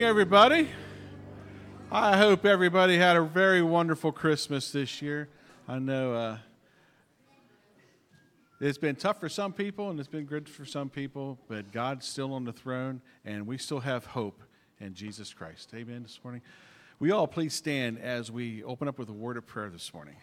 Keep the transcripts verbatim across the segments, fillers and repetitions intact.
Everybody, I hope everybody had a very wonderful Christmas this year. I know uh, it's been tough for some people and it's been good for some people, but God's still on the throne and we still have hope in Jesus Christ. Amen this morning. Will you all please stand as we open up with a word of prayer this morning.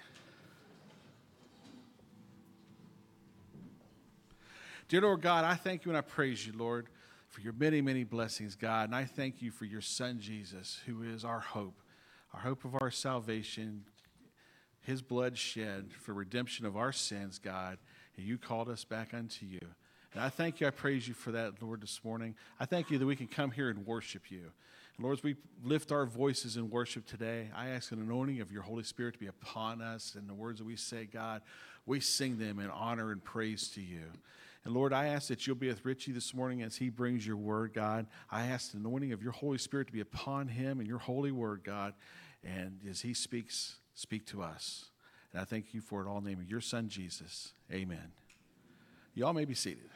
Dear Lord God, I thank you and I praise you, Lord, for your many, many blessings, God. And I thank you for your Son, Jesus, who is our hope, our hope of our salvation, his blood shed for redemption of our sins, God. And you called us back unto you. And I thank you, I praise you for that, Lord, this morning. I thank you that we can come here and worship you. And Lord, as we lift our voices in worship today, I ask an anointing of your Holy Spirit to be upon us. And the words that we say, God, we sing them in honor and praise to you. And Lord, I ask that you'll be with Richie this morning as he brings your word, God. I ask the anointing of your Holy Spirit to be upon him and your holy word, God. And as he speaks, speak to us. And I thank you for it all in the name of your Son, Jesus. Amen. Y'all may be seated.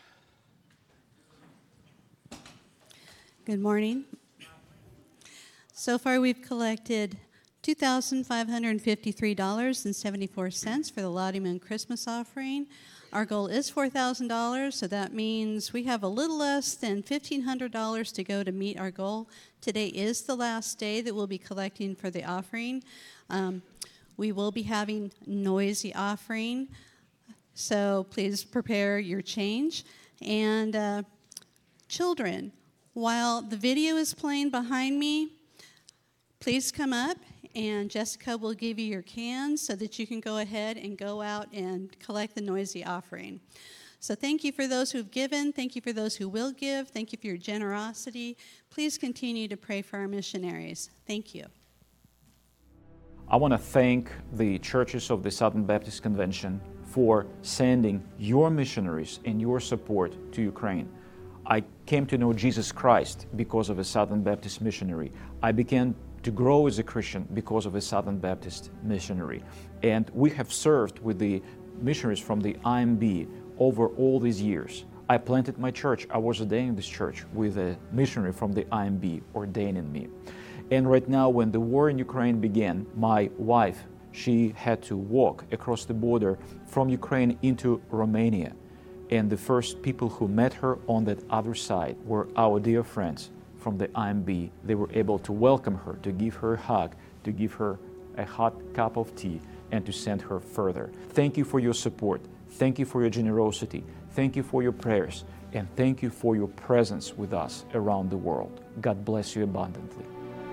Good morning. So far, we've collected two thousand five hundred fifty-three dollars and seventy-four cents for the Lottie Moon Christmas offering. Our goal is four thousand dollars, so that means we have a little less than fifteen hundred dollars to go to meet our goal. Today is the last day that we'll be collecting for the offering. Um, we will be having noisy offering, so please prepare your change. And uh, children, while the video is playing behind me, please come up. And Jessica will give you your cans so that you can go ahead and go out and collect the noisy offering. So thank you for those who've given. Thank you for those who will give. Thank you for your generosity. Please continue to pray for our missionaries. Thank you. I want to thank the churches of the Southern Baptist Convention for sending your missionaries and your support to Ukraine. I came to know Jesus Christ because of a Southern Baptist missionary. I began to grow as a Christian because of a Southern Baptist missionary. And we have served with the missionaries from the I M B over all these years. I planted my church. I was ordained in this church with a missionary from the I M B ordaining me. And right now, when the war in Ukraine began, my wife, she had to walk across the border from Ukraine into Romania. And the first people who met her on that other side were our dear friends from the I M B. They were able to welcome her, to give her a hug, to give her a hot cup of tea, and to send her further. Thank you for your support. Thank you for your generosity. Thank you for your prayers. And thank you for your presence with us around the world. God bless you abundantly.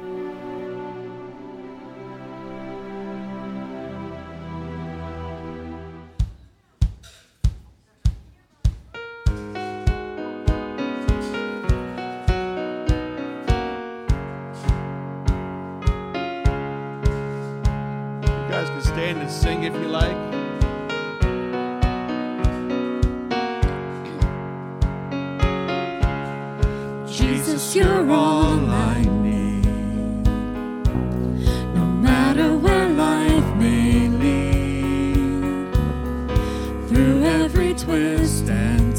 And sing if you like. Jesus, you're all I need. No matter where life may lead, through every twist and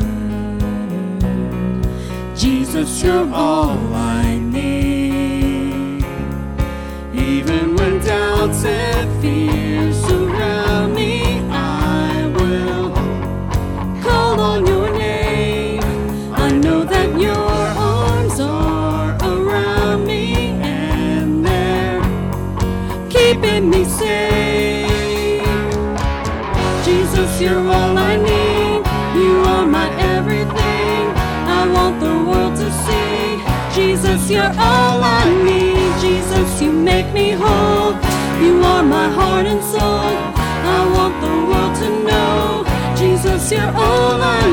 turn, Jesus, you're all I need. Even when doubts and fears surround me, I will call on your name. I know that your arms are around me and they're keeping me safe. Jesus, you're all I need. You are my everything. I want the world to see. Jesus, you're all I need. Jesus, you make me whole. You are my heart and soul. I want the world to know. Jesus, you're all I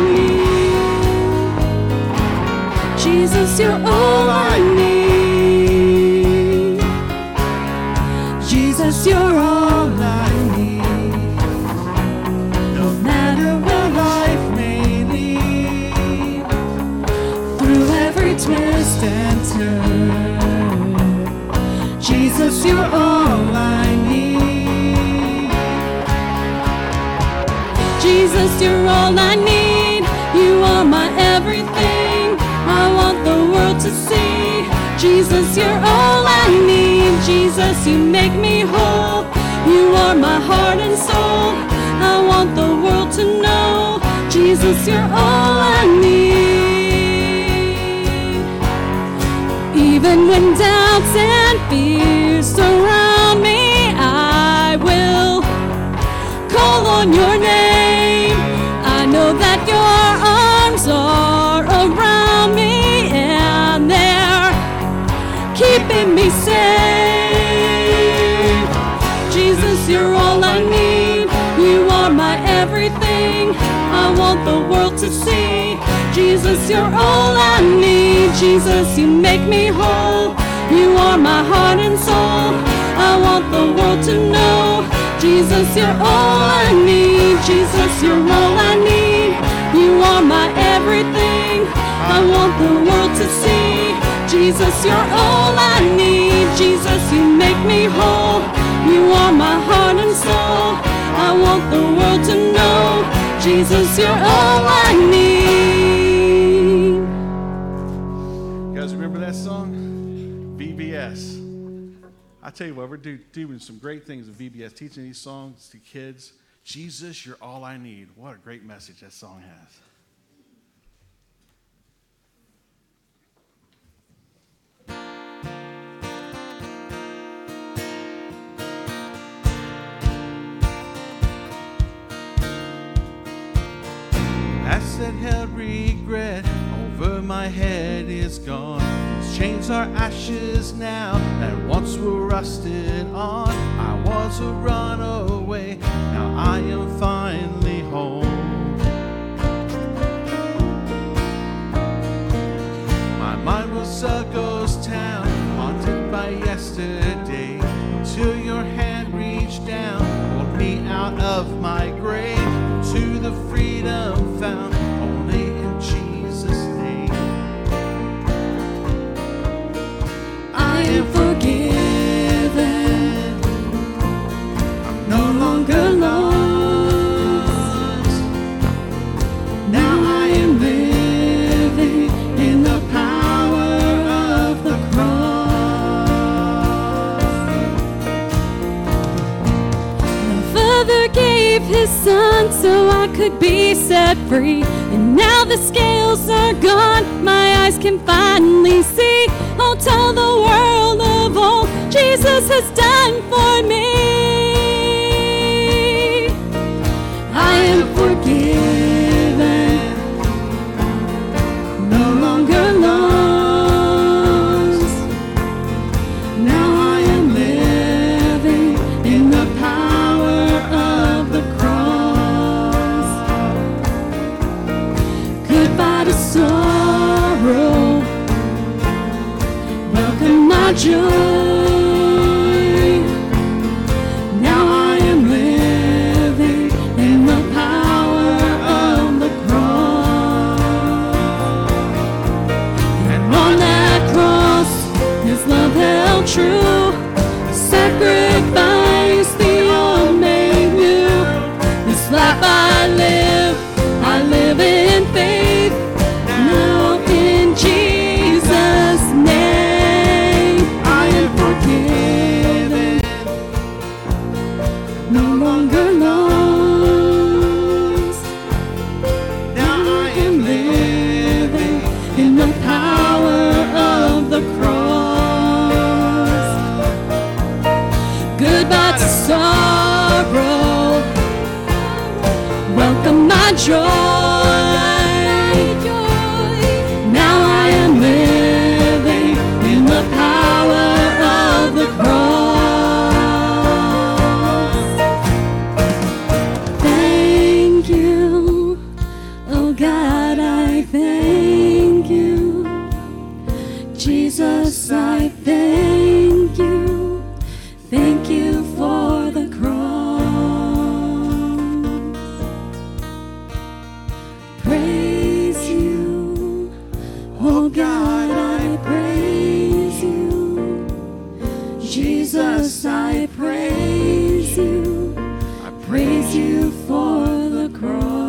need. Jesus, you're all I need. Jesus, you're all I need. No matter where life may lead, through every twist and turn, Jesus, you're all I need. Jesus, you're all I need. You are my everything. I want the world to see. Jesus, you're all I need. Jesus, you make me whole. You are my heart and soul. I want the world to know. Jesus, you're all I need. Even when doubts and fears surround me, I will call on your name. I know that your arms are around me and they're keeping me safe. Jesus, you're all I need. You are my everything. I want the world to see. Jesus, you're all I need. Jesus, you make me whole. You are my heart and soul. I want the world to know. Jesus, you're all I need. Jesus, you're all I need. You are my everything. I want the world to see. Jesus, you're all I need. Jesus, you make me whole. You are my heart and soul. I want the world to know. Jesus, you're all I need. You guys remember that song? V B S. I tell you what, we're do, doing some great things at V B S, teaching these songs to kids. Jesus, you're all I need. What a great message that song has. That held regret over my head is gone. These chains are ashes now that once were rusted on. I was a runaway, now I am finally home. My mind was a ghost town, haunted by yesterday, until your hand reached down, pulled me out of my grave, to the freedom found only in Jesus' name. I am forgiven. I'm no longer lost. Now I am living in the power of the cross. The Father gave His Son so I could be set free. And now the scales are gone, my eyes can finally see. I'll tell the world of all Jesus has done for me. I am forgiven, no longer lost. Now I am living in the power of the cross. Goodbye to sorrow, welcome my joy. Now I am living in the power of the cross. And on that cross, His love held true. Sacrifice the old made new. This life I live, I live in faith. Now in Jesus' name, I am forgiven, no longer lost. Now I am living in the power of the cross. Goodbye to sorrow, welcome my joy. Now I am living in the power of the cross. Thank you, oh God, I thank you. Jesus, I thank you. Thank you for the cross. Praise you, oh God, I praise you. Jesus, I praise you. I praise you for the cross.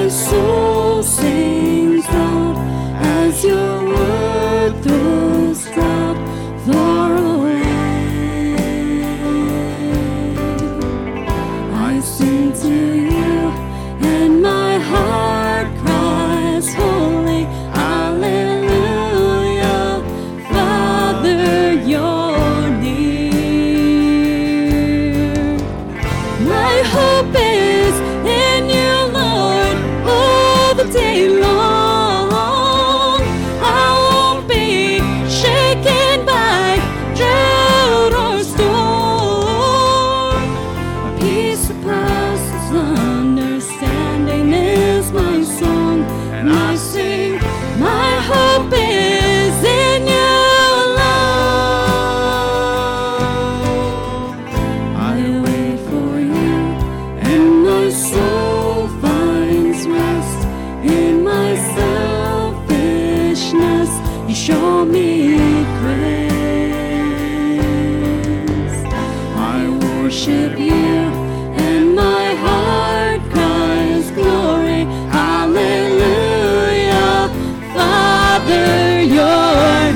my soul sings out as your word throws out far away. I sing to you, and my heart cries, holy, hallelujah. Father, you're near. My hope is in you, Lord, all the day long. I won't be shaken by drought or storm. Peace that passes understanding is my song, and I sing, my hope is in you alone. I wait for you, and my soul finds rest in my selfishness. You show me grace. I worship you, and my heart cries glory, hallelujah. Father, you're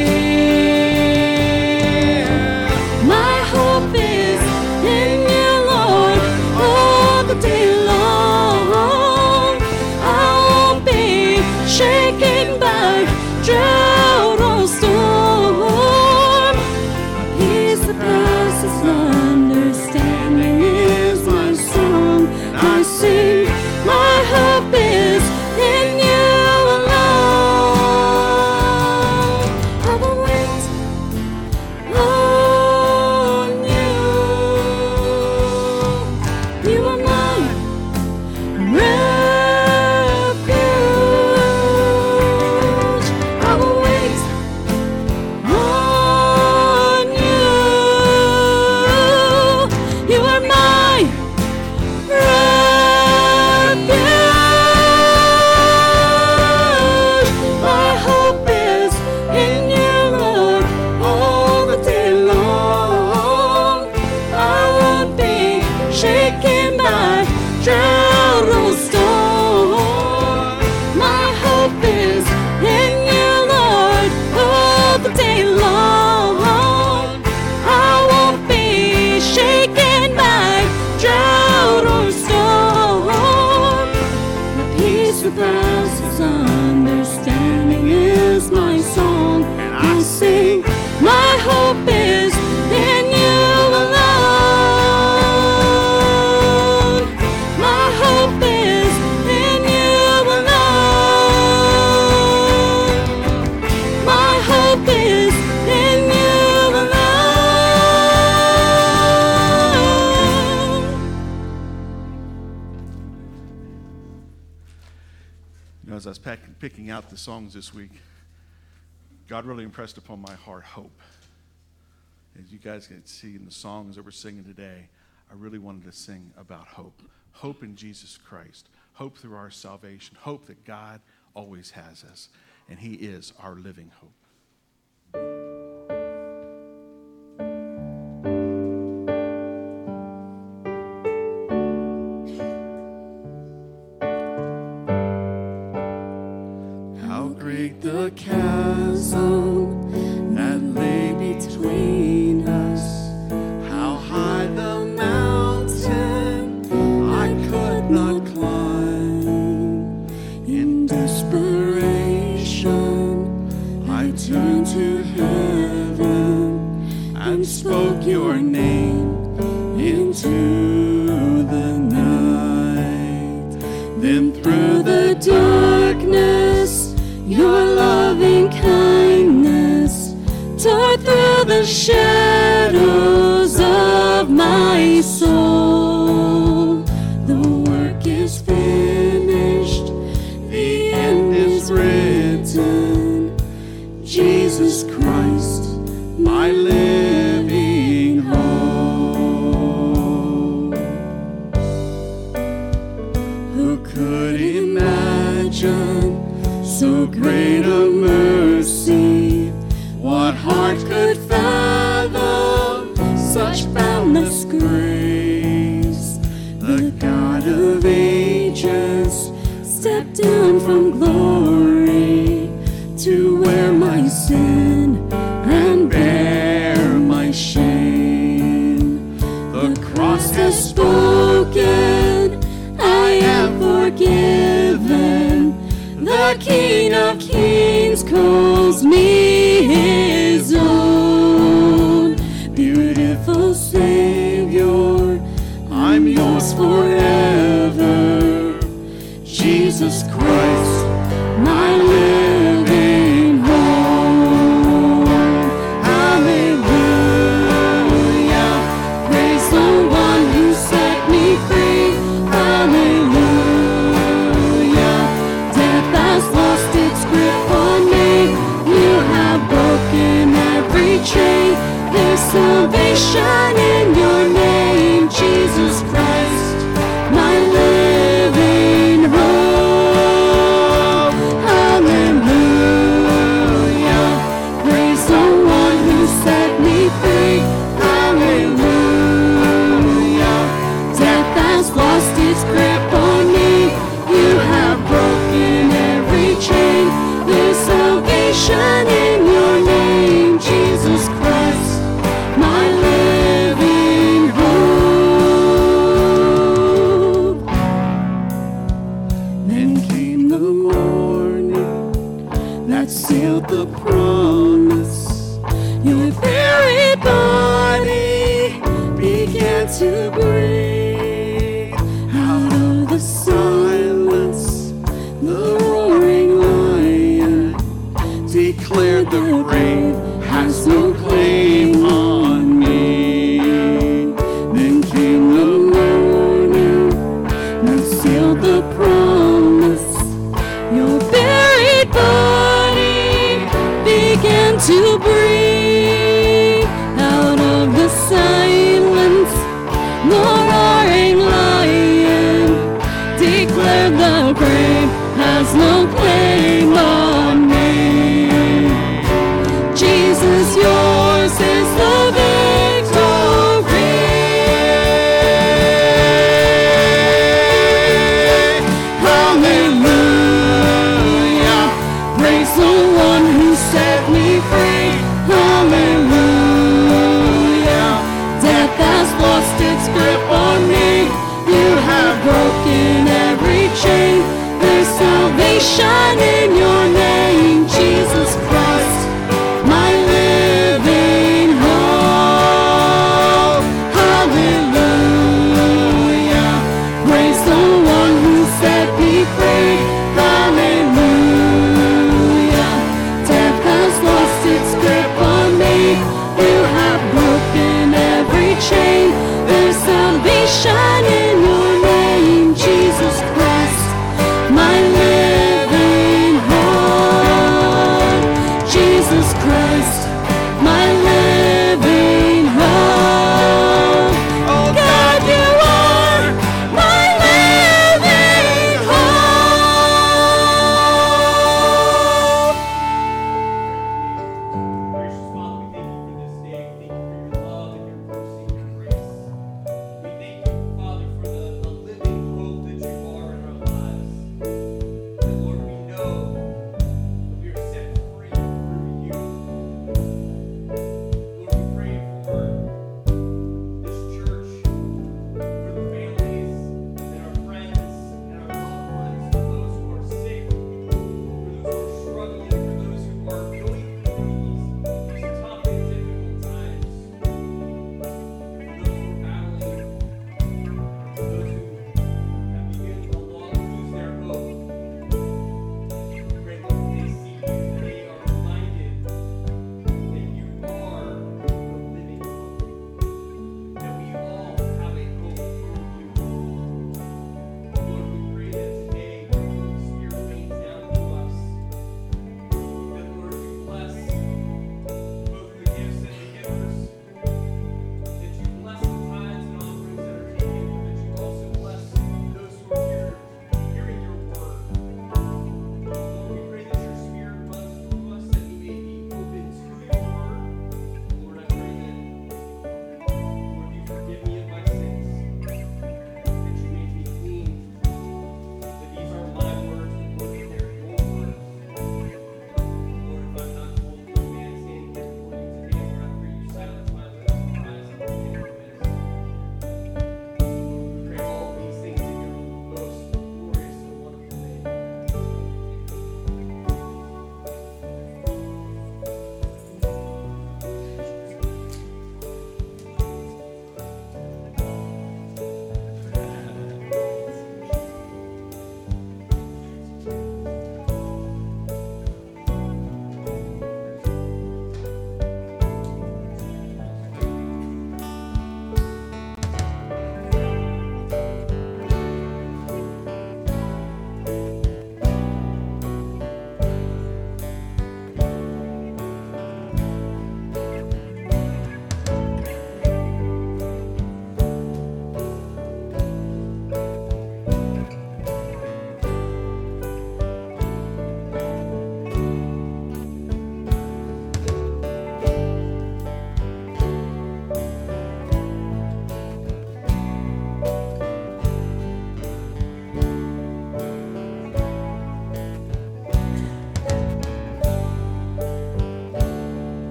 here. My hope is in you, Lord, all the day long. I won't be shaken by drought or storm. Peace that passes understanding is my song. I sing, my hope is in you alone. I will wait on you. You are my refuge. I will wait on you. You are my refuge. My hope is in you, Lord, all the day long. I won't be shaken by drought or storm. My hope is in you, Lord, all the day long. I won't be shaken by drought or storm. The peace that passes understanding is my song, and I sing, my hope is in you alone. My hope is in you alone. My hope is in you alone. You know, as I was pack, picking out the songs this week, God really impressed upon my heart hope. As you guys can see in the songs that we're singing today, I really wanted to sing about hope. Hope in Jesus Christ. Hope through our salvation. Hope that God always has us. And He is our living hope. How great the chasm that lay between us. How high the mountain I could not climb. In desperation, I turned to heaven and spoke your name into the night. Then through the darkness, your loving kindness tore through the shadows of my soul. The work is finished, the end is written. Jesus Christ, my living hope. Who could imagine so great a mercy? What heart could fathom such boundless grace? The God of ages stepped down from glory to wear my sin and bear my shame. The cross has spoken, I am forgiven. The King of Kings calls me his own. Beautiful Savior, I'm yours forever. Jesus Christ, my living hope. Hallelujah, praise the one who set me free. Hallelujah, death has lost its grip on me. You have broken every chain. There's salvation in your name, Jesus Christ, my living hope. Hallelujah, praise the one who set me free. Hallelujah, death has lost its grip on me. You have broken every chain. There's salvation in your name, Jesus Christ, my living hope. Then came the morning that sealed the promise. Your buried body began to breathe. Out of the silence, the roaring lion declared the grave has no claim on me. Then came the morning that sealed the promise. Your buried body began to breathe. Out of the silence, the roaring lion declared the grave has no claim on me. Jesus, yours is the victory. Hallelujah, praise the one who set me free. Hallelujah, death has lost its grip on me. You have broken every chain. There's salvation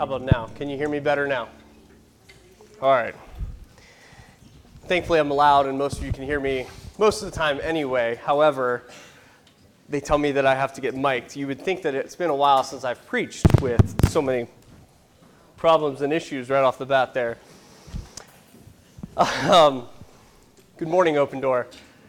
about now? Can you hear me better now? All right. Thankfully, I'm loud, and most of you can hear me most of the time anyway. However, they tell me that I have to get mic'd. You would think that it's been a while since I've preached with so many problems and issues right off the bat there. Um, good morning, Open Door.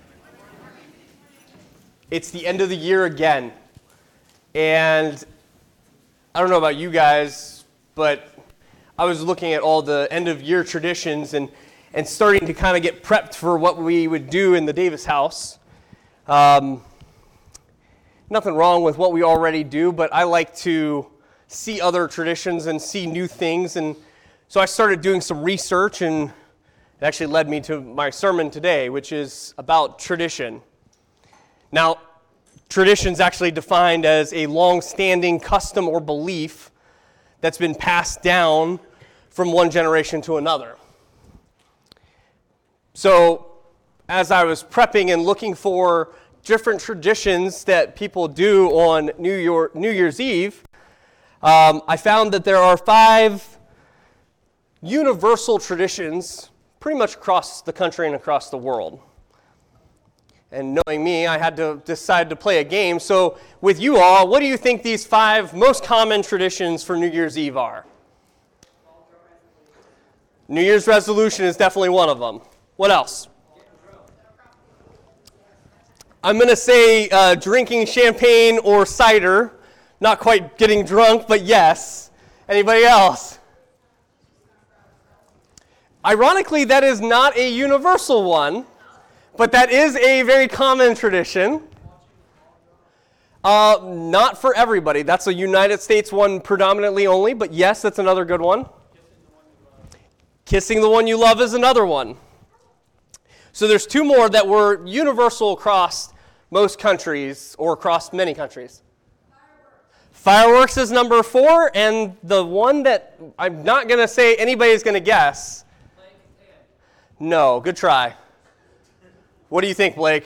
It's the end of the year again. And I don't know about you guys, but I was looking at all the end of year traditions and, and starting to kind of get prepped for what we would do in the Davis house. Um, nothing wrong with what we already do, but I like to see other traditions and see new things. And so I started doing some research, and it actually led me to my sermon today, which is about tradition. Now, tradition is actually defined as a long-standing custom or belief that's been passed down from one generation to another. So, as I was prepping and looking for different traditions that people do on New Year, New Year's Eve, um, I found that there are five universal traditions pretty much across the country and across the world. And knowing me, I had to decide to play a game. So with you all, what do you think these five most common traditions for New Year's Eve are? New Year's resolution is definitely one of them. What else? I'm going to say uh, drinking champagne or cider. Not quite getting drunk, but yes. Anybody else? Ironically, that is not a universal one. But that is a very common tradition. Uh, not for everybody. That's a United States one predominantly only, but yes, that's another good one. Kissing the one you love is another one. So there's two more that were universal across most countries, or across many countries. Fireworks, Fireworks is number four, and the one that I'm not going to say anybody's going to guess. No, good try. What do you think, Blake?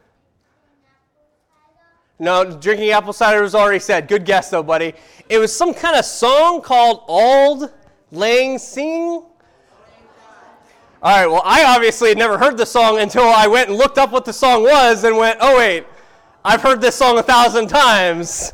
No, drinking apple cider was already said. Good guess, though, buddy. It was some kind of song called Auld Lang Syne. All right, well, I obviously had never heard the song until I went and looked up what the song was and went, oh, wait, I've heard this song a thousand times.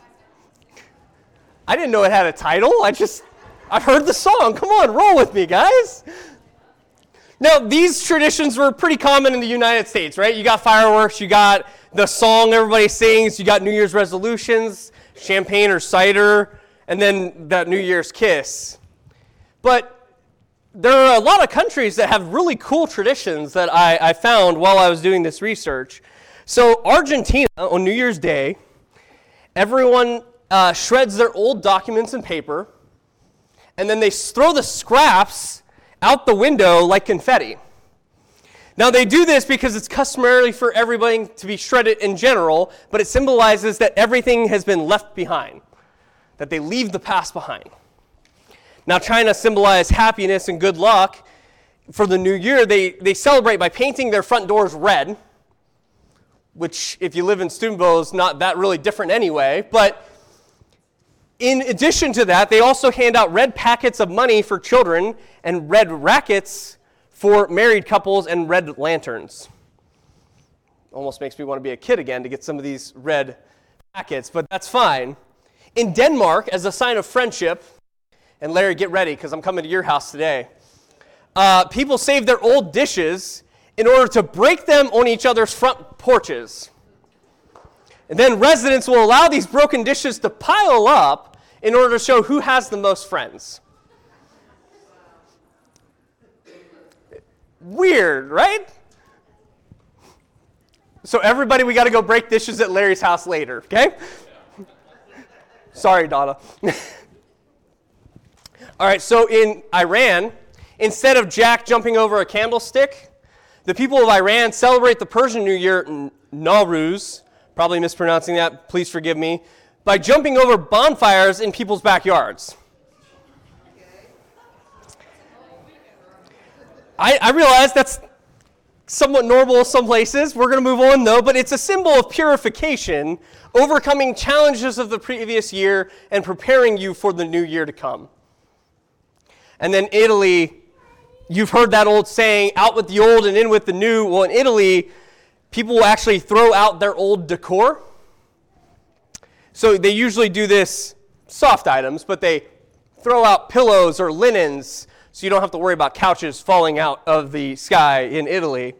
I didn't know it had a title. I just, I've heard the song. Come on, roll with me, guys. Now, these traditions were pretty common in the United States, right? You got fireworks, you got the song everybody sings, you got New Year's resolutions, champagne or cider, and then that New Year's kiss. But there are a lot of countries that have really cool traditions that I, I found while I was doing this research. So Argentina, on New Year's Day, everyone uh, shreds their old documents and paper, and then they throw the scraps out the window like confetti. Now they do this because it's customary for everybody to be shredded in general, but it symbolizes that everything has been left behind, that they leave the past behind. Now trying to symbolize happiness and good luck for the new year, they, they celebrate by painting their front doors red, which if you live in Steubenville is not that really different anyway, but in addition to that, they also hand out red packets of money for children and red rackets for married couples and red lanterns. Almost makes me want to be a kid again to get some of these red packets, but that's fine. In Denmark, as a sign of friendship, and Larry, get ready because I'm coming to your house today, uh, people save their old dishes in order to break them on each other's front porches. And then residents will allow these broken dishes to pile up in order to show who has the most friends. Weird, right? So everybody, we got to go break dishes at Larry's house later, okay? Sorry, Donna. All right, so in Iran, instead of Jack jumping over a candlestick, the people of Iran celebrate the Persian New Year, Nowruz, probably mispronouncing that, please forgive me, by jumping over bonfires in people's backyards. I, I realize that's somewhat normal in some places. We're going to move on, though, but it's a symbol of purification, overcoming challenges of the previous year and preparing you for the new year to come. And then Italy, you've heard that old saying, out with the old and in with the new. Well, in Italy, people will actually throw out their old decor. So they usually do this, soft items, but they throw out pillows or linens so you don't have to worry about couches falling out of the sky in Italy.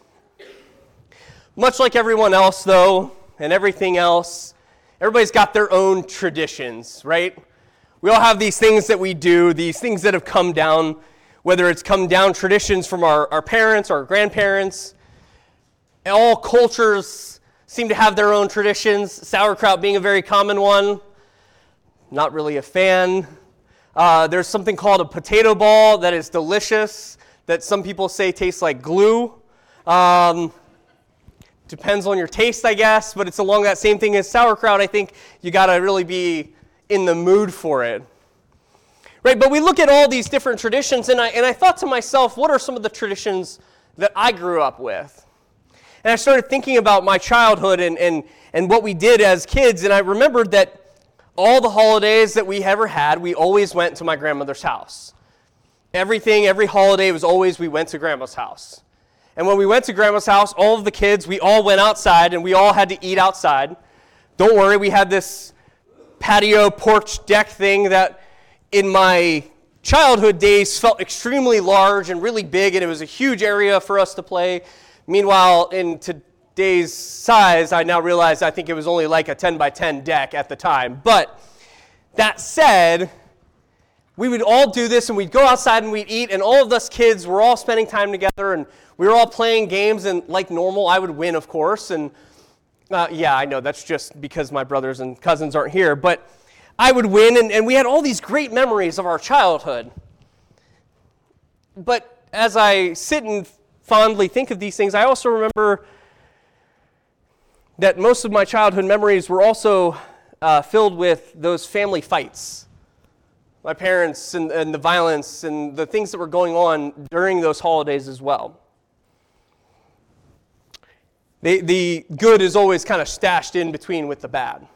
Much like everyone else, though, and everything else, everybody's got their own traditions, right? We all have these things that we do, these things that have come down, whether it's come down traditions from our, our parents or our grandparents. All cultures seem to have their own traditions, sauerkraut being a very common one. Not really a fan. Uh, there's something called a potato ball that is delicious, that some people say tastes like glue. Um, depends on your taste, I guess, but it's along that same thing as sauerkraut. I think you got to really be in the mood for it. Right, but we look at all these different traditions, and I, and I thought to myself, what are some of the traditions that I grew up with? And I started thinking about my childhood and, and, and what we did as kids, and I remembered that all the holidays that we ever had, we always went to my grandmother's house. Everything, every holiday was always we went to grandma's house. And when we went to grandma's house, all of the kids, we all went outside and we all had to eat outside. Don't worry, we had this patio porch deck thing that in my childhood days felt extremely large and really big, and it was a huge area for us to play. Meanwhile, in today's size, I now realize I think it was only like a ten by ten deck at the time. But that said, we would all do this, and we'd go outside and we'd eat, and all of us kids were all spending time together, and we were all playing games, and like normal, I would win, of course. And uh, yeah, I know, that's just because my brothers and cousins aren't here, but I would win, and, and we had all these great memories of our childhood. But as I sit and fondly think of these things, I also remember that most of my childhood memories were also uh, filled with those family fights. My parents and, and the violence and the things that were going on during those holidays as well. The, the good is always kind of stashed in between with the bad.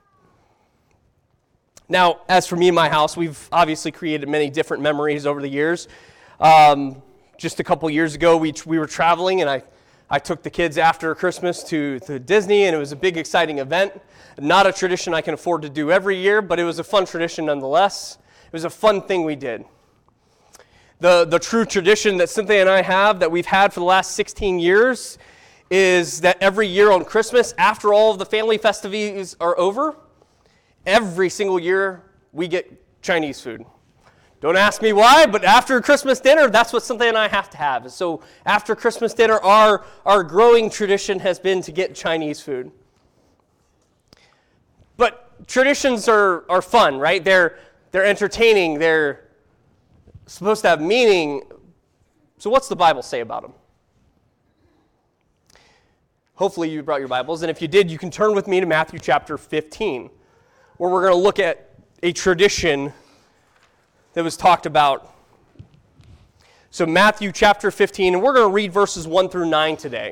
Now, as for me and my house, we've obviously created many different memories over the years. Um, just a couple years ago, we we were traveling, and I, I took the kids after Christmas to, to Disney, and it was a big, exciting event. Not a tradition I can afford to do every year, but it was a fun tradition nonetheless. It was a fun thing we did. The, the true tradition that Cynthia and I have, that we've had for the last sixteen years, is that every year on Christmas, after all of the family festivities are over, every single year we get Chinese food. Don't ask me why, but after Christmas dinner, that's what Cynthia and I have to have. So after Christmas dinner, our, our growing tradition has been to get Chinese food. But traditions are, are fun, right? They're, they're entertaining. They're supposed to have meaning. So what's the Bible say about them? Hopefully you brought your Bibles, and if you did, you can turn with me to Matthew chapter fifteen, where we're going to look at a tradition that was talked about. So Matthew chapter fifteen, and we're going to read verses one through nine today.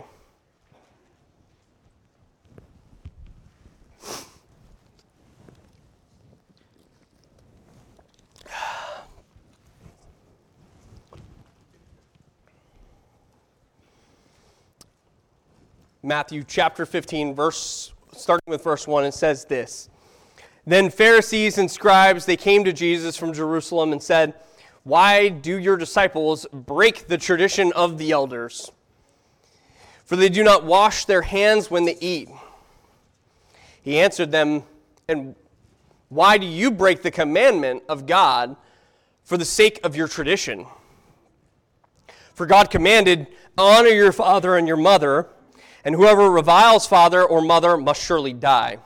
Matthew chapter fifteen, verse starting with verse one, it says this. Then Pharisees and scribes, they came to Jesus from Jerusalem and said, "Why do your disciples break the tradition of the elders? For they do not wash their hands when they eat." He answered them, "And why do you break the commandment of God for the sake of your tradition? For God commanded, 'Honor your father and your mother,' and whoever reviles father or mother must surely die.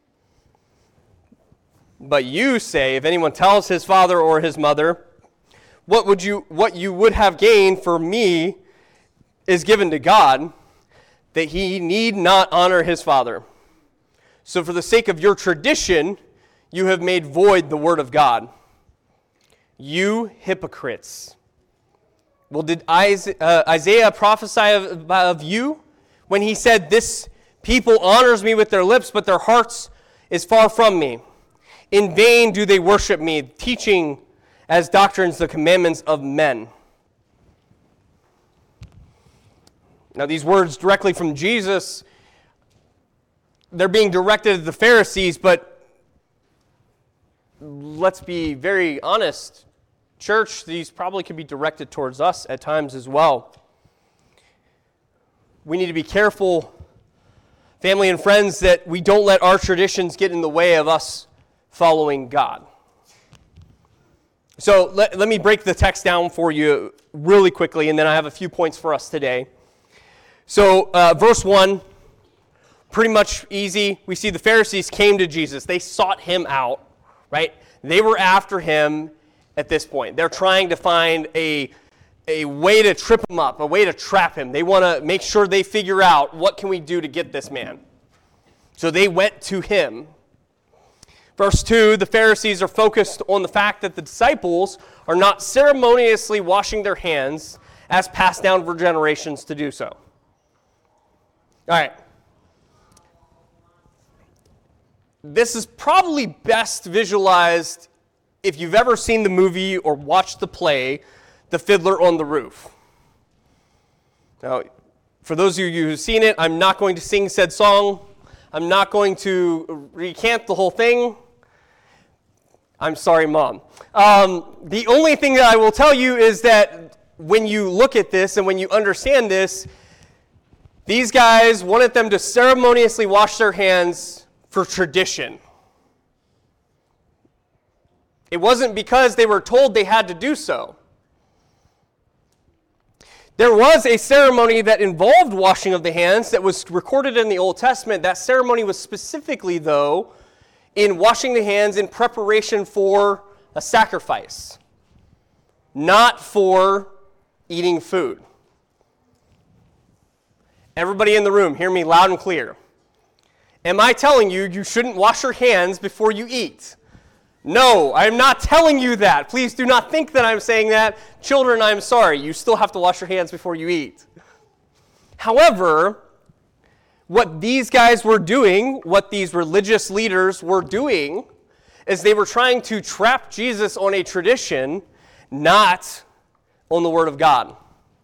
But you say, if anyone tells his father or his mother, what would you what you would have gained for me is given to God, that he need not honor his father. So for the sake of your tradition, you have made void the word of God. You hypocrites. Well, did Isaiah prophesy of, of you when he said, 'This people honors me with their lips, but their hearts is far from me. In vain do they worship me, teaching as doctrines the commandments of men. Now, these words directly from Jesus, they're being directed at the Pharisees, but let's be very honest. Church, these probably could be directed towards us at times as well. We need to be careful, family and friends, that we don't let our traditions get in the way of us following God. So let, let me break the text down for you really quickly, and then I have a few points for us today. So uh, verse one, pretty much easy. We see the Pharisees came to Jesus. They sought him out, right? They were after him at this point. They're trying to find a, a way to trip him up, a way to trap him. They want to make sure they figure out, what can we do to get this man? So they went to him. Verse two, the Pharisees are focused on the fact that the disciples are not ceremoniously washing their hands as passed down for generations to do so. All right. This is probably best visualized if you've ever seen the movie or watched the play, The Fiddler on the Roof. Now, for those of you who've seen it, I'm not going to sing said song. I'm not going to recant the whole thing. I'm sorry, Mom. Um, the only thing that I will tell you is that when you look at this and when you understand this, these guys wanted them to ceremoniously wash their hands for tradition. It wasn't because they were told they had to do so. There was a ceremony that involved washing of the hands that was recorded in the Old Testament. That ceremony was specifically, though, in washing the hands in preparation for a sacrifice, not for eating food. Everybody in the room, hear me loud and clear. Am I telling you you shouldn't wash your hands before you eat? No, I'm not telling you that. Please do not think that I'm saying that. Children, I'm sorry. You still have to wash your hands before you eat. However, what these guys were doing, what these religious leaders were doing, is they were trying to trap Jesus on a tradition, not on the Word of God.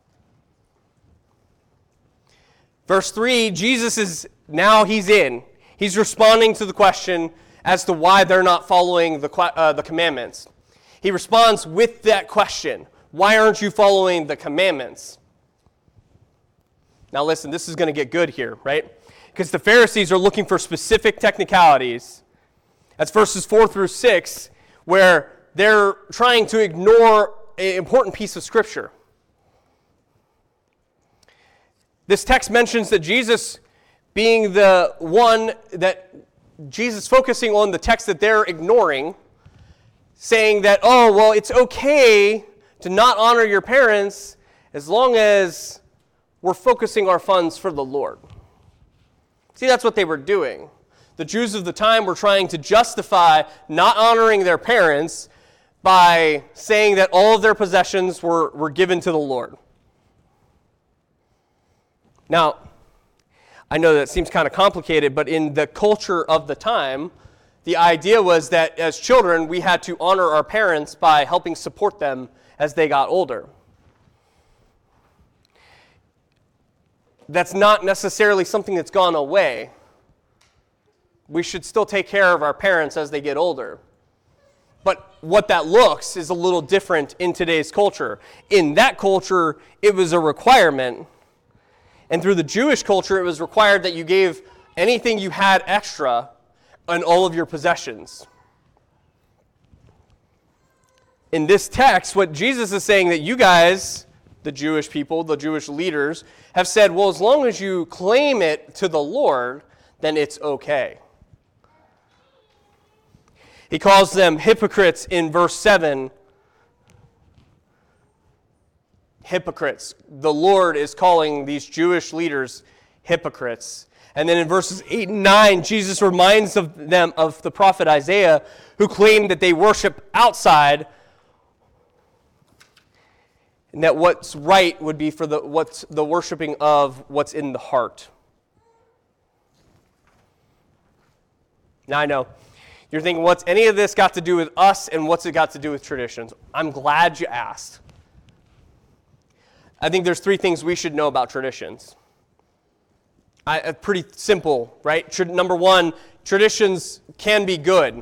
Verse three, Jesus is, now he's in. He's responding to the question as to why they're not following the, uh, the commandments. He responds with that question. Why aren't you following the commandments? Now listen, this is going to get good here, right? Because the Pharisees are looking for specific technicalities. That's verses four through six, where they're trying to ignore an important piece of Scripture. This text mentions that Jesus being the one that, Jesus focusing on the text that they're ignoring, saying that, oh, well, it's okay to not honor your parents as long as we're focusing our funds for the Lord. See, that's what they were doing. The Jews of the time were trying to justify not honoring their parents by saying that all of their possessions were, were given to the Lord. Now, I know that seems kind of complicated, but in the culture of the time, the idea was that as children, we had to honor our parents by helping support them as they got older. That's not necessarily something that's gone away. We should still take care of our parents as they get older. But what that looks is a little different in today's culture. In that culture, it was a requirement. And through the Jewish culture, it was required that you gave anything you had extra and all of your possessions. In this text, what Jesus is saying that you guys, the Jewish people, the Jewish leaders, have said, well, as long as you claim it to the Lord, then it's okay. He calls them hypocrites in verse seven. Hypocrites. The Lord is calling these Jewish leaders hypocrites. And then in verses eight and nine, Jesus reminds of them of the prophet Isaiah, who claimed that they worship outside, and that what's right would be for the what's the worshiping of what's in the heart. Now I know You're thinking, what's any of this got to do with us and what's it got to do with traditions? I'm glad you asked. I think there's three things we should know about traditions. I, uh, pretty simple, right? Tra- number one, traditions can be good.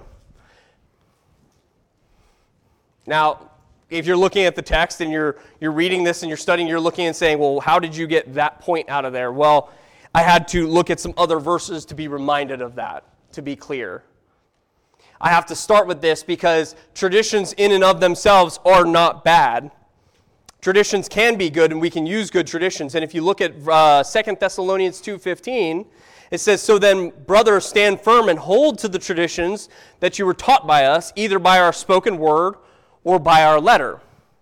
Now, if you're looking at the text and you're you're reading this and you're studying, you're looking and saying, well, how did you get that point out of there? Well, I had to look at some other verses to be reminded of that, to be clear. I have to start with this because traditions in and of themselves are not bad. Traditions can be good, and we can use good traditions. And if you look at uh, Second Thessalonians two fifteen, it says, so then, brothers, stand firm and hold to the traditions that you were taught by us, either by our spoken word or by our letter.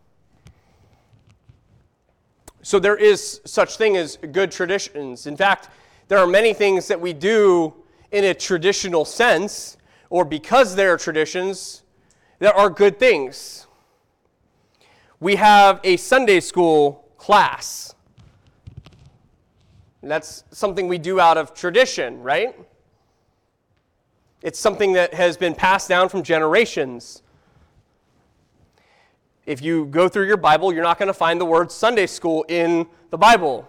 So there is such thing as good traditions. In fact, there are many things that we do in a traditional sense, or because they are traditions, that are good things. We have a Sunday school class. And that's something we do out of tradition, right? It's something that has been passed down from generations. If you go through your Bible, you're not going to find the word Sunday school in the Bible.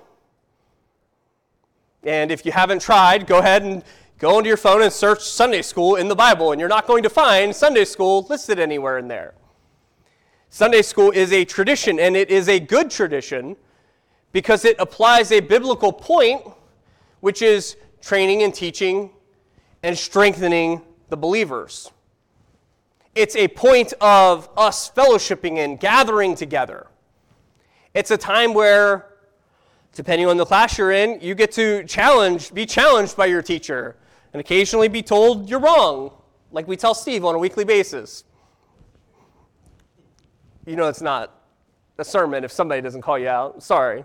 And if you haven't tried, go ahead and go into your phone and search Sunday school in the Bible, and you're not going to find Sunday school listed anywhere in there. Sunday school is a tradition, and it is a good tradition because it applies a biblical point, which is training and teaching and strengthening the believers. It's a point of us fellowshipping and gathering together. It's a time where, depending on the class you're in, you get to challenge, be challenged by your teacher and occasionally be told you're wrong, like we tell Steve on a weekly basis. You know it's not a sermon if somebody doesn't call you out. Sorry.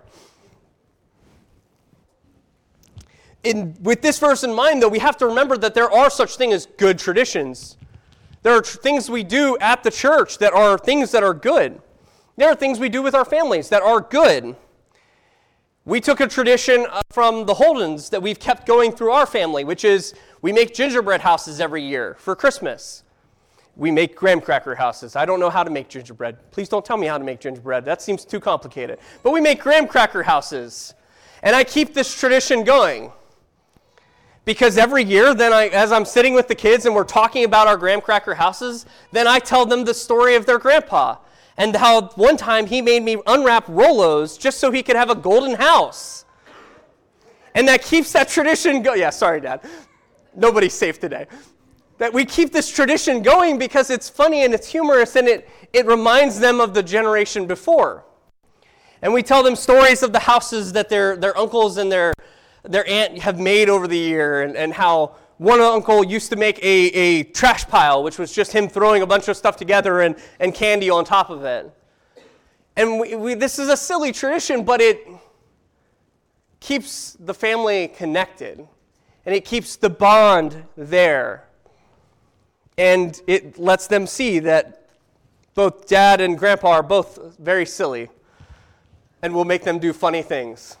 In, with this verse in mind, though, we have to remember that there are such things as good traditions. There are tr- things we do at the church that are things that are good. There are things we do with our families that are good. We took a tradition from the Holdens that we've kept going through our family, which is we make gingerbread houses every year for Christmas. We make graham cracker houses. I don't know how to make gingerbread. Please don't tell me how to make gingerbread. That seems too complicated. But we make graham cracker houses. And I keep this tradition going. Because every year, then I, as I'm sitting with the kids and we're talking about our graham cracker houses, then I tell them the story of their grandpa and how one time he made me unwrap Rolos just so he could have a golden house. And that keeps that tradition going. Yeah, sorry, Dad. Nobody's safe today. That we keep this tradition going because it's funny and it's humorous and it, it reminds them of the generation before. And we tell them stories of the houses that their, their uncles and their their aunt have made over the year, and, and how one uncle used to make a, a trash pile, which was just him throwing a bunch of stuff together and, and candy on top of it. And we, we, this is a silly tradition, but it keeps the family connected, and it keeps the bond there. And it lets them see that both Dad and Grandpa are both very silly, and will make them do funny things.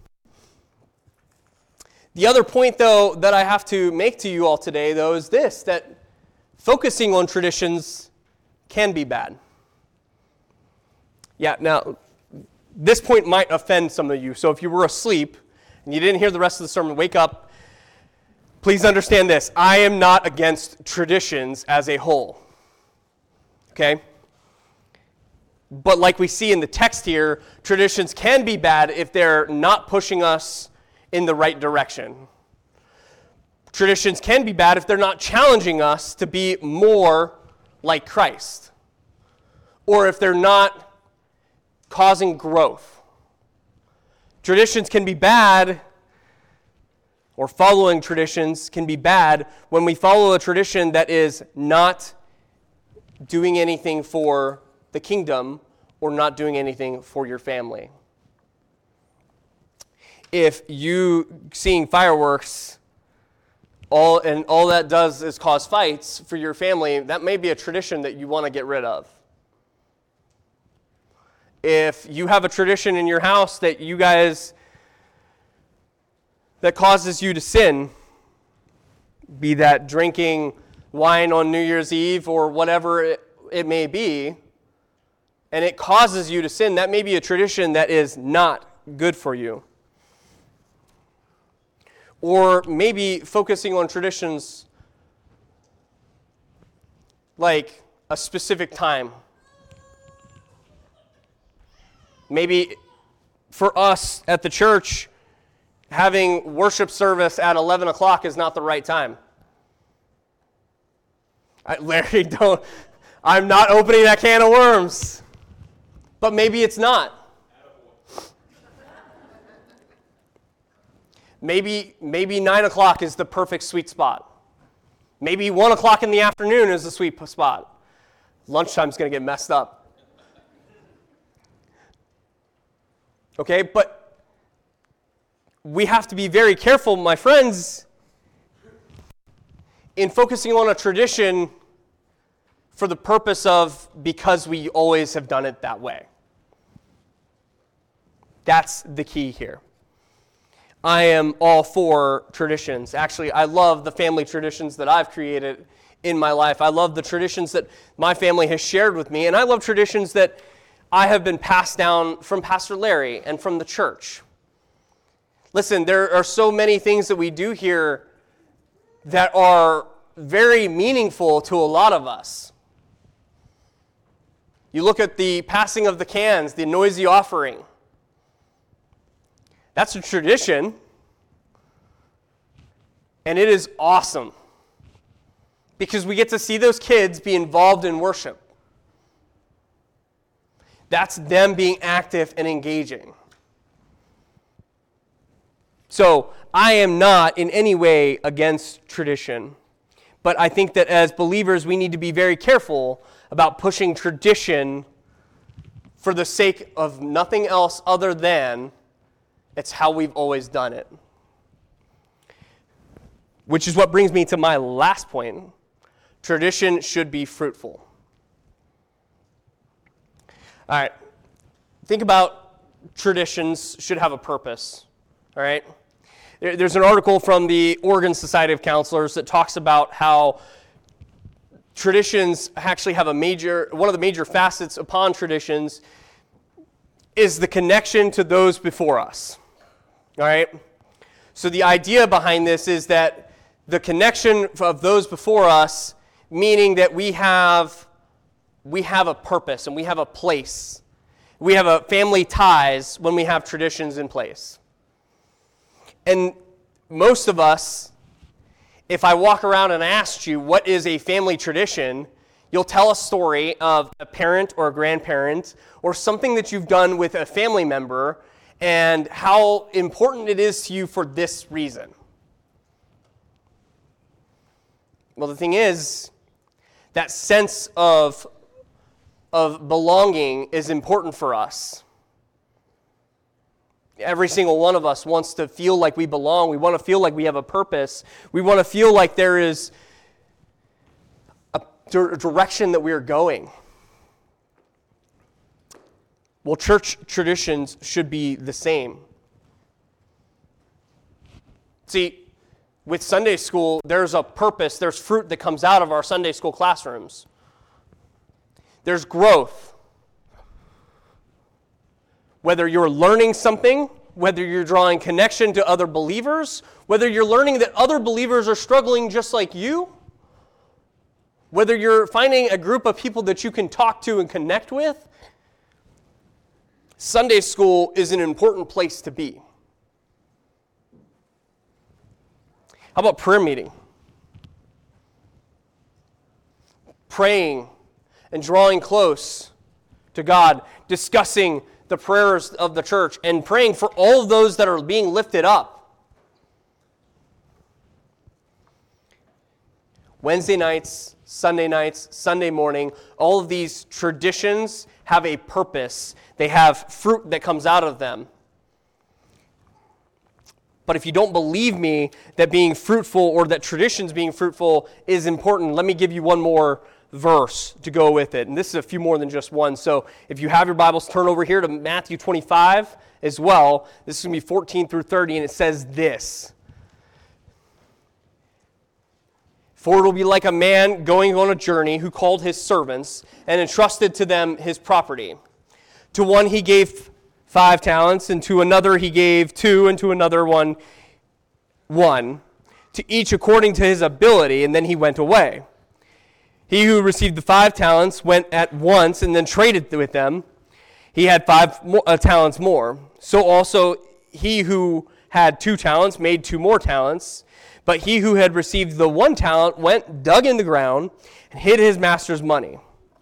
The other point, though, that I have to make to you all today, though, is this, that focusing on traditions can be bad. Yeah, now, this point might offend some of you, so if you were asleep and you didn't hear the rest of the sermon, wake up. Please understand this. I am not against traditions as a whole. Okay? But like we see in the text here, traditions can be bad if they're not pushing us in the right direction. Traditions can be bad if they're not challenging us to be more like Christ, or if they're not causing growth. Traditions can be bad, or following traditions can be bad when we follow a tradition that is not doing anything for the kingdom or not doing anything for your family. If you seeing fireworks, all and all that does is cause fights for your family, that may be a tradition that you want to get rid of. If you have a tradition in your house that you guys, that causes you to sin, be that drinking wine on New Year's Eve or whatever it, it may be, and it causes you to sin, that may be a tradition that is not good for you. Or maybe focusing on traditions like a specific time. Maybe for us at the church, having worship service at eleven o'clock is not the right time. I, Larry, don't, I'm not opening that can of worms. But maybe it's not. Maybe, maybe nine o'clock is the perfect sweet spot. Maybe one o'clock in the afternoon is the sweet spot. Lunchtime's going to get messed up. Okay, but we have to be very careful, my friends, in focusing on a tradition for the purpose of because we always have done it that way. That's the key here. I am all for traditions. Actually, I love the family traditions that I've created in my life. I love the traditions that my family has shared with me, and I love traditions that I have been passed down from Pastor Larry and from the church. Listen, there are so many things that we do here that are very meaningful to a lot of us. You look at the passing of the cans, the noisy offering. That's a tradition, and it is awesome because we get to see those kids be involved in worship. That's them being active and engaging. So I am not in any way against tradition, but I think that as believers we need to be very careful about pushing tradition for the sake of nothing else other than it's how we've always done it. Which is what brings me to my last point. Tradition should be fruitful. All right. Think about traditions should have a purpose. All right. There's an article from the Oregon Society of Counselors that talks about how traditions actually have a major, one of the major facets upon traditions is the connection to those before us. All right? So the idea behind this is that the connection of those before us, meaning that we have, we have a purpose and we have a place. We have a family ties when we have traditions in place. And most of us, if I walk around and asked you what is a family tradition, you'll tell a story of a parent or a grandparent or something that you've done with a family member and how important it is to you for this reason. Well, the thing is, that sense of, of belonging is important for us. Every single one of us wants to feel like we belong. We want to feel like we have a purpose. We want to feel like there is a direction that we are going. Well, church traditions should be the same. See, with Sunday school, there's a purpose, there's fruit that comes out of our Sunday school classrooms. There's growth. Whether you're learning something, whether you're drawing connection to other believers, whether you're learning that other believers are struggling just like you, whether you're finding a group of people that you can talk to and connect with, Sunday school is an important place to be. How about prayer meeting? Praying and drawing close to God, discussing the prayers of the church, and praying for all of those that are being lifted up. Wednesday nights, Sunday nights, Sunday morning, all of these traditions have a purpose. They have fruit that comes out of them. But if you don't believe me that being fruitful or that traditions being fruitful is important, let me give you one more verse to go with it. And this is a few more than just one. So if you have your Bibles, turn over here to Matthew twenty-five as well. This is going to be fourteen through thirty, and it says this. For it will be like a man going on a journey who called his servants and entrusted to them his property. To one he gave five talents, and to another he gave two, and to another one one, to each according to his ability, and then he went away. He who received the five talents went at once and then traded with them. He had five more, uh, talents more. So also he who had two talents made two more talents. But he who had received the one talent went, dug in the ground, and hid his master's money.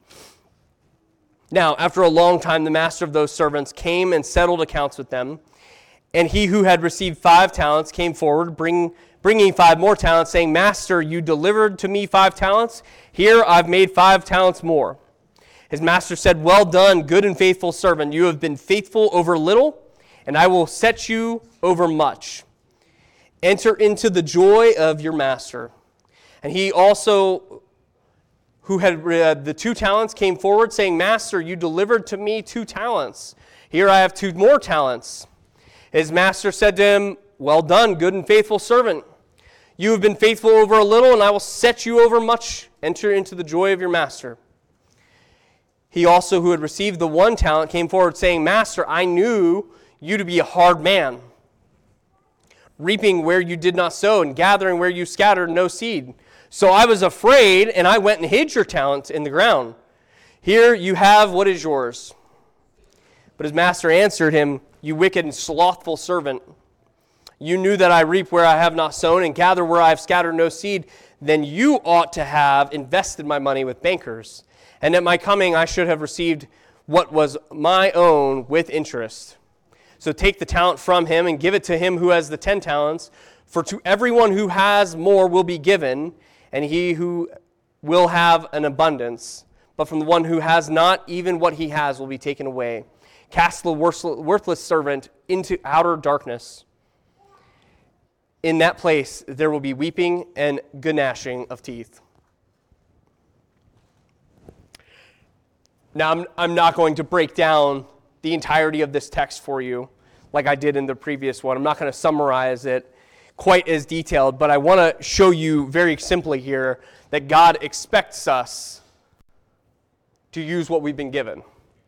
Now, after a long time, the master of those servants came and settled accounts with them. And he who had received five talents came forward, bring, bringing five more talents, saying, Master, you delivered to me five talents. Here I've made five talents more. His master said, Well done, good and faithful servant. You have been faithful over little, and I will set you over much. Enter into the joy of your master. And he also, who had uh, the two talents, came forward, saying, Master, you delivered to me two talents. Here I have two more talents. His master said to him, Well done, good and faithful servant. You have been faithful over a little, and I will set you over much. Enter into the joy of your master. He also, who had received the one talent, came forward, saying, Master, I knew you to be a hard man, reaping where you did not sow, and gathering where you scattered no seed. So I was afraid, and I went and hid your talent in the ground. Here you have what is yours. But his master answered him, You wicked and slothful servant. You knew that I reap where I have not sown, and gather where I have scattered no seed. Then you ought to have invested my money with bankers, and at my coming I should have received what was my own with interest. So take the talent from him and give it to him who has the ten talents. For to everyone who has more will be given, and he who will have an abundance. But from the one who has not, even what he has will be taken away. Cast the worthless servant into outer darkness. In that place there will be weeping and gnashing of teeth. Now, I'm, I'm not going to break down the entirety of this text for you like I did in the previous one. I'm not going to summarize it quite as detailed, but I want to show you very simply here that God expects us to use what we've been given.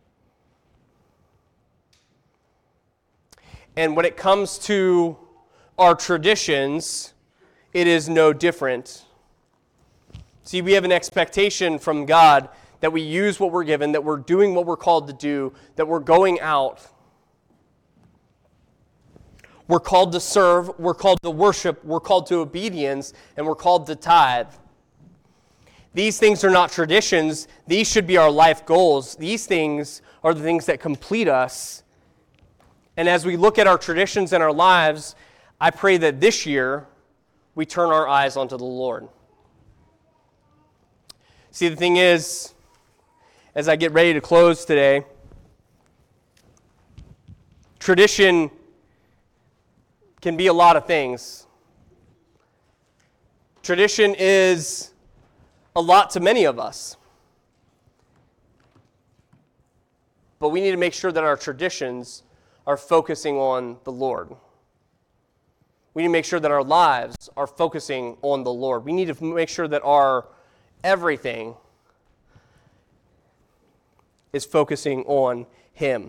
And when it comes to our traditions, it is no different. See, we have an expectation from God that we use what we're given, that we're doing what we're called to do, that we're going out. We're called to serve, we're called to worship, we're called to obedience, and we're called to tithe. These things are not traditions. These should be our life goals. These things are the things that complete us. And as we look at our traditions and our lives, I pray that this year we turn our eyes onto the Lord. See, the thing is, as I get ready to close today, tradition can be a lot of things. Tradition is a lot to many of us. But we need to make sure that our traditions are focusing on the Lord. We need to make sure that our lives are focusing on the Lord. We need to make sure that our everything is focusing on Him.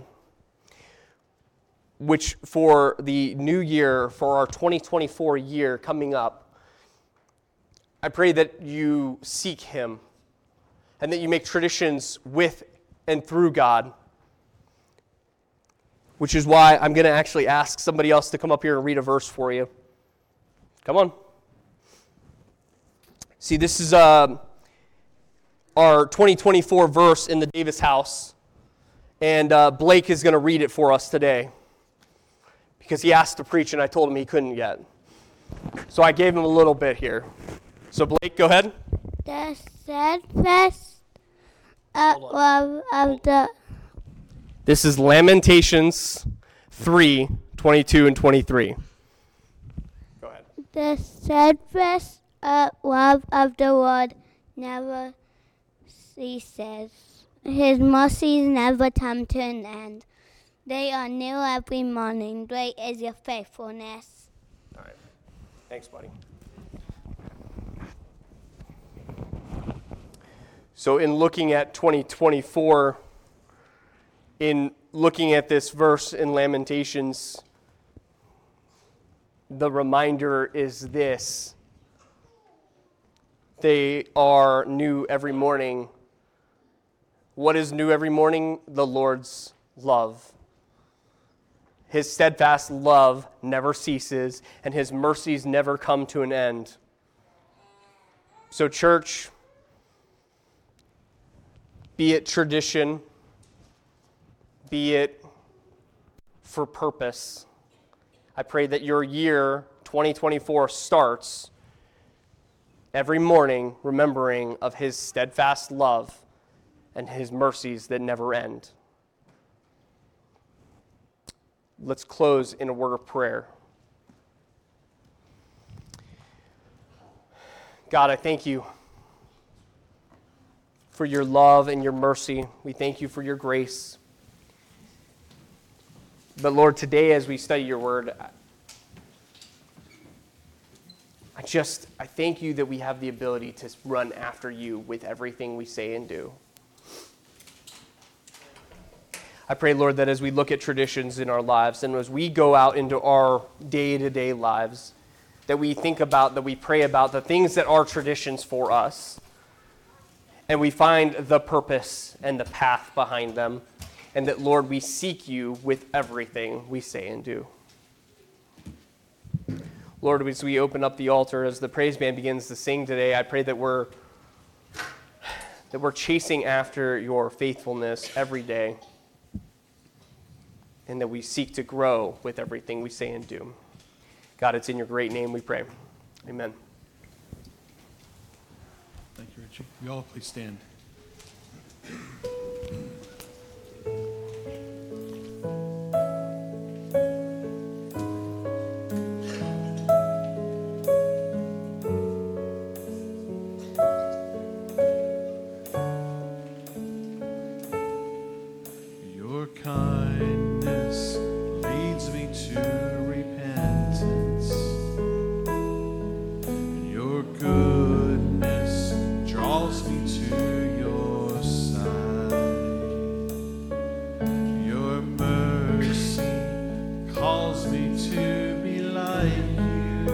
Which for the new year, for our twenty twenty-four year coming up, I pray that you seek Him and that you make traditions with and through God. Which is why I'm going to actually ask somebody else to come up here and read a verse for you. Come on. See, this is uh, our twenty twenty-four verse in the Davis house. And uh, Blake is going to read it for us today. Because he asked to preach and I told him he couldn't yet. So I gave him a little bit here. So Blake, go ahead. The steadfast love of the... This is Lamentations three, twenty-two and twenty-three. Go ahead. The steadfast uh, love of the Lord never ceases. His mercies never come to an end. They are new every morning. Great is your faithfulness. All right. Thanks, buddy. So in looking at twenty twenty-four, in looking at this verse in Lamentations, the reminder is this: they are new every morning. What is new every morning? The Lord's love. His steadfast love never ceases, and his mercies never come to an end. So, church, be it tradition, be it for purpose, I pray that your year twenty twenty-four starts every morning remembering of his steadfast love and his mercies that never end. Let's close in a word of prayer. God, I thank you for your love and your mercy. We thank you for your grace. But Lord, today as we study your word, I just, I thank you that we have the ability to run after you with everything we say and do. I pray, Lord, that as we look at traditions in our lives and as we go out into our day-to-day lives, that we think about, that we pray about the things that are traditions for us, and we find the purpose and the path behind them, and that, Lord, we seek you with everything we say and do. Lord, as we open up the altar, as the praise band begins to sing today, I pray that we're that we're chasing after your faithfulness every day, and that we seek to grow with everything we say and do. God, it's in your great name we pray. Amen. Thank you, Richie. You all please stand. Your kindness leads me to repentance. Your goodness draws me to your side. Your mercy calls me to be like you.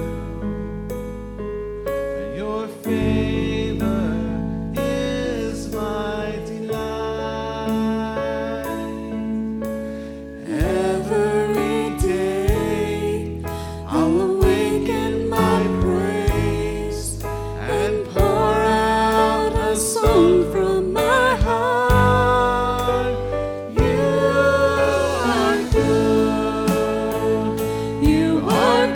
And your favor is my delight. Every day I'll awaken my praise and pour out a song from my heart. You are good. You are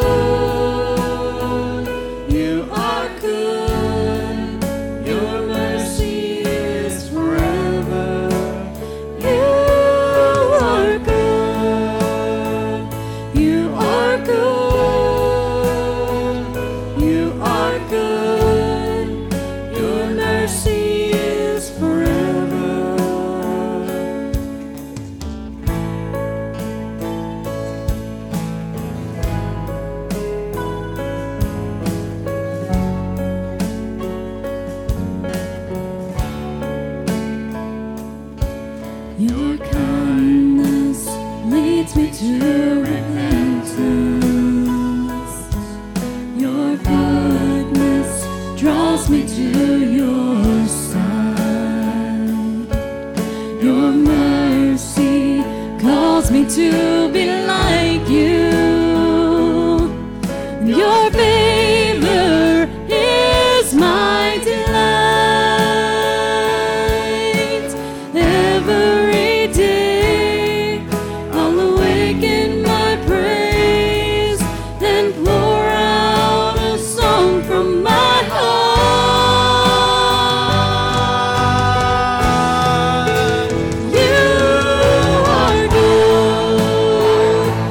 good. You are good. Your mercy is forever. You are good. You are good. You are good. Your mercy is forever. Your kindness leads me to repentance. Your goodness draws me to your side. Your mercy calls me to be like you. Your favor is my delight. Every day I'll awaken my praise and pour out a song from my heart. You are good.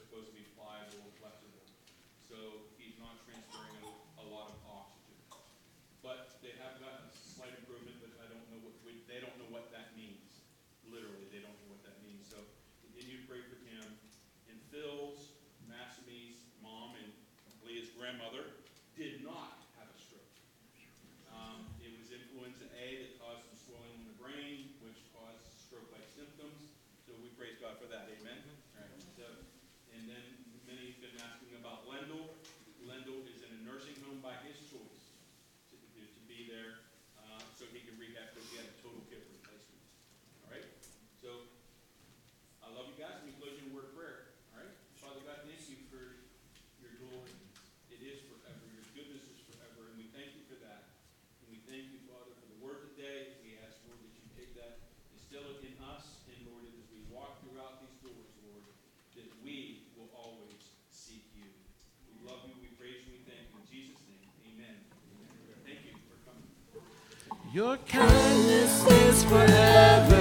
supposed to be pliable and flexible. So he's not transferring a, a lot of oxygen. But they have gotten a slight improvement, but I don't know what, we, they don't know what that means. Literally, they don't know what that means. So continue to pray for him. And Phil's, Massimi's mom and Leah's grandmother did not have a stroke. Um, it was influenza A that caused some swelling in the brain, which caused stroke-like symptoms. So we praise God for that. Amen. All right. So, and then many have been asking about Lendl. Lendl is in a nursing home by his choice to, to, to be there uh, so he can rehab because he had a total hip replacement. All right. So I love you guys. Let me close you in a word of prayer. All right. Father God, thank you for your glory. It is forever. Your goodness is forever, and we thank you for that. And we thank you, Father, for the word today. We ask, Lord, that you take that, instill it in us, and Lord, as we walk throughout these doors, Lord, that we will always seek you. We love you, we praise you, we thank you. In Jesus' name, amen. Thank you for coming. Your Kindness is forever.